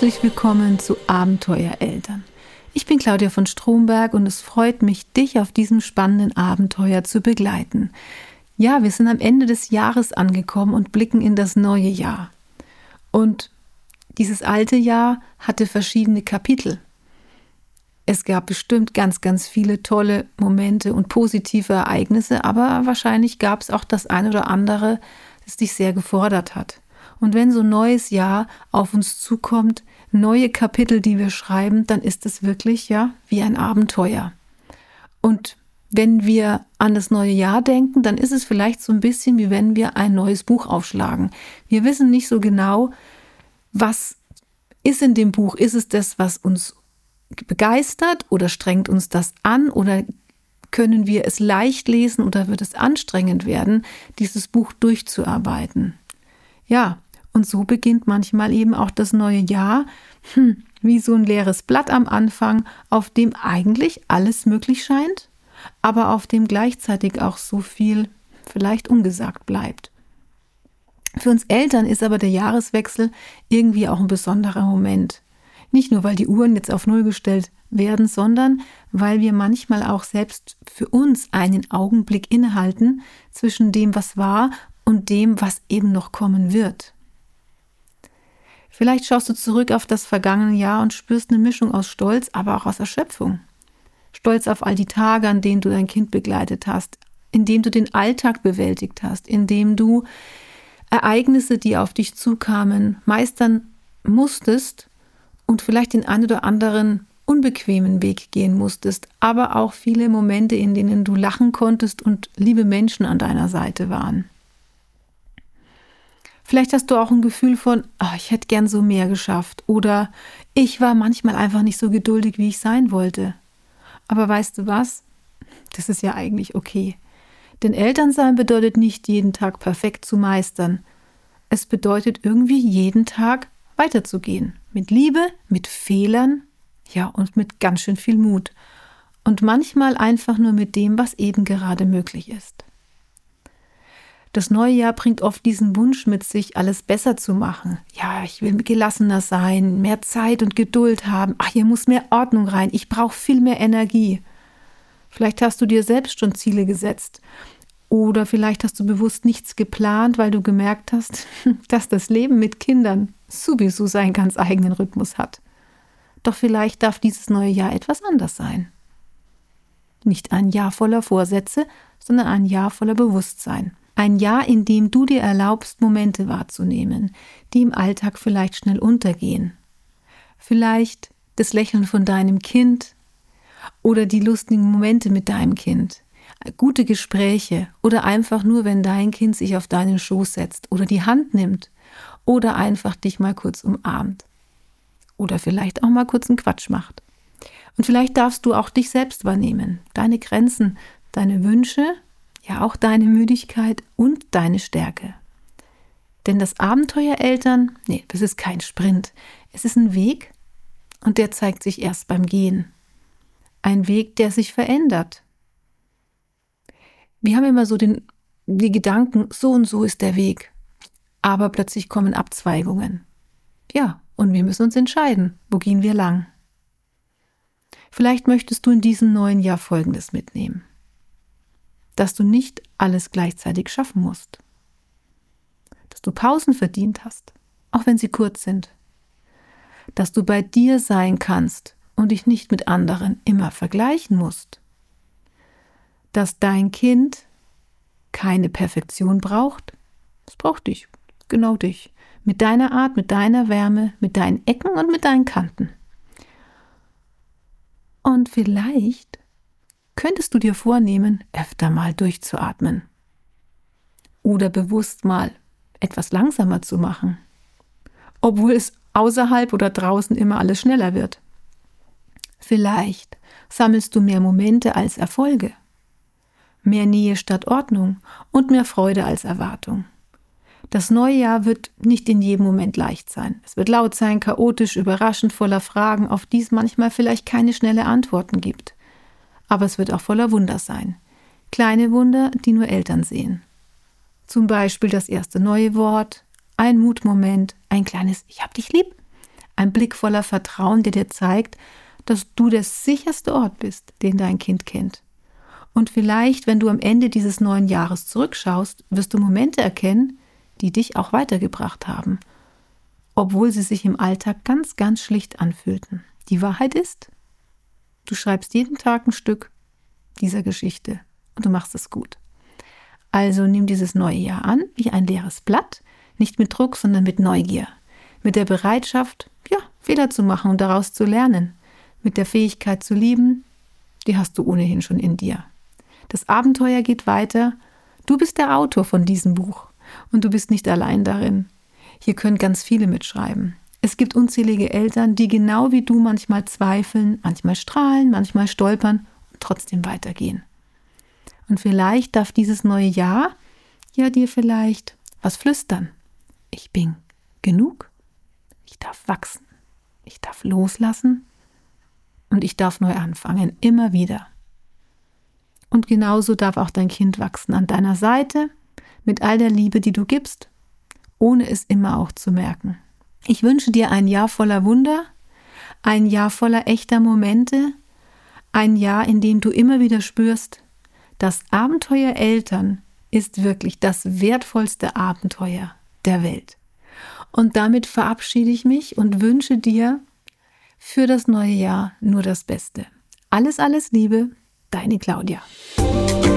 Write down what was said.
herzlich willkommen zu Abenteuereltern. Ich bin Claudia von Stromberg und es freut mich, dich auf diesem spannenden Abenteuer zu begleiten. Ja, wir sind am Ende des Jahres angekommen und blicken in das neue Jahr. Und dieses alte Jahr hatte verschiedene Kapitel. Es gab bestimmt ganz, ganz viele tolle Momente und positive Ereignisse, aber wahrscheinlich gab es auch das eine oder andere, das dich sehr gefordert hat. Und wenn so ein neues Jahr auf uns zukommt, neue Kapitel, die wir schreiben, dann ist es wirklich ja wie ein Abenteuer. Und wenn wir an das neue Jahr denken, dann ist es vielleicht so ein bisschen wie wenn wir ein neues Buch aufschlagen. Wir wissen nicht so genau, was ist in dem Buch. Ist es das, was uns begeistert oder strengt uns das an oder können wir es leicht lesen oder wird es anstrengend werden, dieses Buch durchzuarbeiten? Ja, und so beginnt manchmal eben auch das neue Jahr, wie so ein leeres Blatt am Anfang, auf dem eigentlich alles möglich scheint, aber auf dem gleichzeitig auch so viel vielleicht ungesagt bleibt. Für uns Eltern ist aber der Jahreswechsel irgendwie auch ein besonderer Moment. Nicht nur, weil die Uhren jetzt auf Null gestellt werden, sondern weil wir manchmal auch selbst für uns einen Augenblick innehalten zwischen dem, was war und dem, was eben noch kommen wird. Vielleicht schaust du zurück auf das vergangene Jahr und spürst eine Mischung aus Stolz, aber auch aus Erschöpfung. Stolz auf all die Tage, an denen du dein Kind begleitet hast, indem du den Alltag bewältigt hast, indem du Ereignisse, die auf dich zukamen, meistern musstest und vielleicht den einen oder anderen unbequemen Weg gehen musstest, aber auch viele Momente, in denen du lachen konntest und liebe Menschen an deiner Seite waren. Vielleicht hast du auch ein Gefühl von, ich hätte gern so mehr geschafft oder ich war manchmal einfach nicht so geduldig, wie ich sein wollte. Aber weißt du was? Das ist ja eigentlich okay. Denn Elternsein bedeutet nicht, jeden Tag perfekt zu meistern. Es bedeutet irgendwie jeden Tag weiterzugehen. Mit Liebe, mit Fehlern, ja und mit ganz schön viel Mut. Und manchmal einfach nur mit dem, was eben gerade möglich ist. Das neue Jahr bringt oft diesen Wunsch mit sich, alles besser zu machen. Ja, ich will gelassener sein, mehr Zeit und Geduld haben. Hier muss mehr Ordnung rein. Ich brauche viel mehr Energie. Vielleicht hast du dir selbst schon Ziele gesetzt. Oder vielleicht hast du bewusst nichts geplant, weil du gemerkt hast, dass das Leben mit Kindern sowieso seinen ganz eigenen Rhythmus hat. Doch vielleicht darf dieses neue Jahr etwas anders sein. Nicht ein Jahr voller Vorsätze, sondern ein Jahr voller Bewusstsein. Ein Jahr, in dem du dir erlaubst, Momente wahrzunehmen, die im Alltag vielleicht schnell untergehen. Vielleicht das Lächeln von deinem Kind oder die lustigen Momente mit deinem Kind, gute Gespräche oder einfach nur, wenn dein Kind sich auf deinen Schoß setzt oder die Hand nimmt oder einfach dich mal kurz umarmt oder vielleicht auch mal kurz einen Quatsch macht. Und vielleicht darfst du auch dich selbst wahrnehmen, deine Grenzen, deine Wünsche, ja auch deine Müdigkeit und deine Stärke. Denn das Abenteuereltern, das ist kein Sprint. Es ist ein Weg und der zeigt sich erst beim Gehen. Ein Weg, der sich verändert. Wir haben immer so die Gedanken, so und so ist der Weg. Aber plötzlich kommen Abzweigungen. Ja, und wir müssen uns entscheiden, wo gehen wir lang. Vielleicht möchtest du in diesem neuen Jahr Folgendes mitnehmen. Dass du nicht alles gleichzeitig schaffen musst. Dass du Pausen verdient hast, auch wenn sie kurz sind. Dass du bei dir sein kannst und dich nicht mit anderen immer vergleichen musst. Dass dein Kind keine Perfektion braucht. Es braucht dich, genau dich. Mit deiner Art, mit deiner Wärme, mit deinen Ecken und mit deinen Kanten. Und vielleicht könntest du dir vornehmen, öfter mal durchzuatmen oder bewusst mal etwas langsamer zu machen, obwohl es außerhalb oder draußen immer alles schneller wird. Vielleicht sammelst du mehr Momente als Erfolge, mehr Nähe statt Ordnung und mehr Freude als Erwartung. Das neue Jahr wird nicht in jedem Moment leicht sein. Es wird laut sein, chaotisch, überraschend, voller Fragen, auf die es manchmal vielleicht keine schnelle Antworten gibt. Aber es wird auch voller Wunder sein. Kleine Wunder, die nur Eltern sehen. Zum Beispiel das erste neue Wort, ein Mutmoment, ein kleines Ich hab dich lieb, Ein Blick voller Vertrauen, der dir zeigt, dass du der sicherste Ort bist, den dein Kind kennt. Und vielleicht, wenn du am Ende dieses neuen Jahres zurückschaust, wirst du Momente erkennen, die dich auch weitergebracht haben, obwohl sie sich im Alltag ganz, ganz schlicht anfühlten. Die Wahrheit ist, du schreibst jeden Tag ein Stück dieser Geschichte und du machst es gut. Also nimm dieses neue Jahr an wie ein leeres Blatt, nicht mit Druck, sondern mit Neugier. Mit der Bereitschaft, Fehler zu machen und daraus zu lernen. Mit der Fähigkeit zu lieben, die hast du ohnehin schon in dir. Das Abenteuer geht weiter. Du bist der Autor von diesem Buch und du bist nicht allein darin. Hier können ganz viele mitschreiben. Es gibt unzählige Eltern, die genau wie du manchmal zweifeln, manchmal strahlen, manchmal stolpern und trotzdem weitergehen. Und vielleicht darf dieses neue Jahr dir vielleicht was flüstern. Ich bin genug. Ich darf wachsen. Ich darf loslassen. Und ich darf neu anfangen, immer wieder. Und genauso darf auch dein Kind wachsen an deiner Seite, mit all der Liebe, die du gibst, ohne es immer auch zu merken. Ich wünsche dir ein Jahr voller Wunder, ein Jahr voller echter Momente, ein Jahr, in dem du immer wieder spürst, das Abenteuer Eltern ist wirklich das wertvollste Abenteuer der Welt. Und damit verabschiede ich mich und wünsche dir für das neue Jahr nur das Beste. Alles, alles Liebe, deine Claudia.